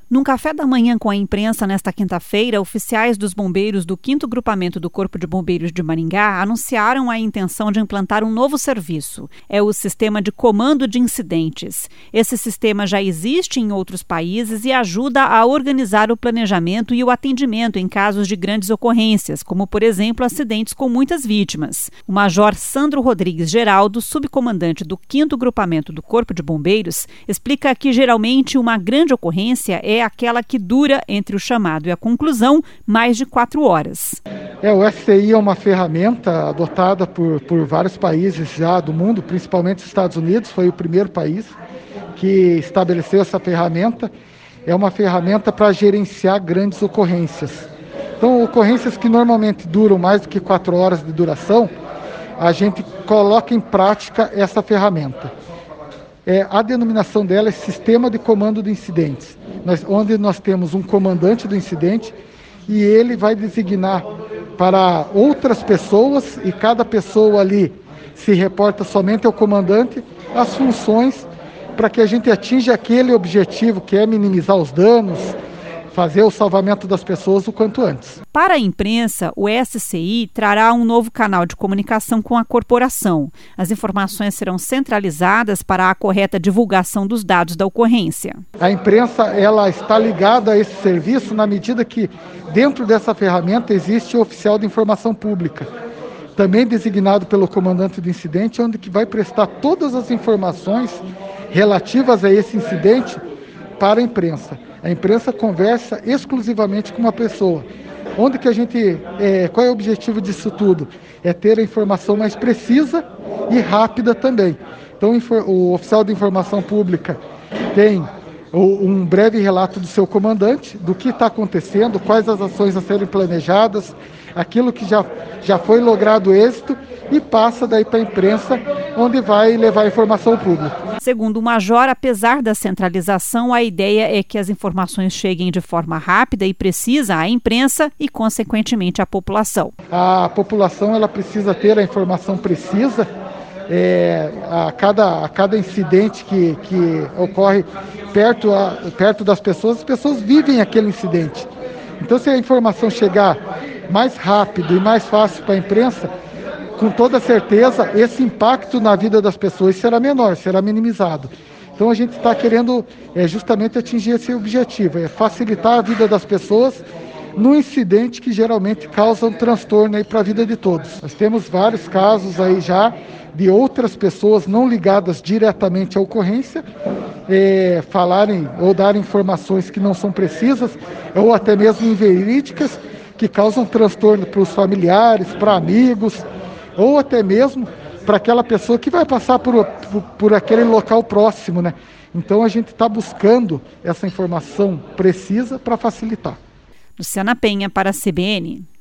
Num café da manhã com a imprensa nesta quinta-feira, oficiais dos bombeiros do 5º Grupamento do Corpo de Bombeiros de Maringá anunciaram a intenção de implantar um novo serviço. É o Sistema de Comando de Incidentes. Esse sistema já existe em outros países e ajuda a organizar o planejamento e o atendimento em casos de grandes ocorrências, como, por exemplo, acidentes com muitas vítimas. O Major Sandro Rodrigues Geraldo, subcomandante do 5º Grupamento do Corpo de Bombeiros, explica que geralmente uma grande ocorrência é aquela que dura entre o chamado e a conclusão mais de 4 horas. O SCI é uma ferramenta adotada por vários países já do mundo, principalmente os Estados Unidos, foi o primeiro país que estabeleceu essa ferramenta. É uma ferramenta para gerenciar grandes ocorrências. Então, ocorrências que normalmente duram mais do que 4 horas de duração, a gente coloca em prática essa ferramenta. A denominação dela é Sistema de Comando de Incidentes, onde nós temos um comandante do incidente e ele vai designar para outras pessoas, e cada pessoa ali se reporta somente ao comandante, as funções para que a gente atinja aquele objetivo que é minimizar os danos, fazer o salvamento das pessoas o quanto antes. Para a imprensa, o SCI trará um novo canal de comunicação com a corporação. As informações serão centralizadas para a correta divulgação dos dados da ocorrência. A imprensa ela está ligada a esse serviço na medida que dentro dessa ferramenta existe o oficial de informação pública, também designado pelo comandante do incidente, onde que vai prestar todas as informações relativas a esse incidente para a imprensa. A imprensa conversa exclusivamente com uma pessoa. Onde que a gente, qual é o objetivo disso tudo? É ter a informação mais precisa e rápida também. Então, o oficial de informação pública tem um breve relato do seu comandante, do que está acontecendo, quais as ações a serem planejadas, aquilo que já foi logrado êxito, e passa daí para a imprensa, onde vai levar a informação ao público. Segundo o Major, apesar da centralização, a ideia é que as informações cheguem de forma rápida e precisa à imprensa e, consequentemente, à população. A população ela precisa ter a informação precisa. A cada incidente que ocorre perto das pessoas, as pessoas vivem aquele incidente. Então, se a informação chegar mais rápido e mais fácil para a imprensa, com toda certeza, esse impacto na vida das pessoas será menor, será minimizado. Então, a gente está querendo justamente atingir esse objetivo, facilitar a vida das pessoas num incidente que geralmente causa um transtorno para a vida de todos. Nós temos vários casos aí já de outras pessoas não ligadas diretamente à ocorrência falarem ou darem informações que não são precisas ou até mesmo inverídicas, que causam transtorno para os familiares, para amigos, ou até mesmo para aquela pessoa que vai passar por aquele local próximo, né? Então a gente está buscando essa informação precisa para facilitar. Luciana Penha para a CBN.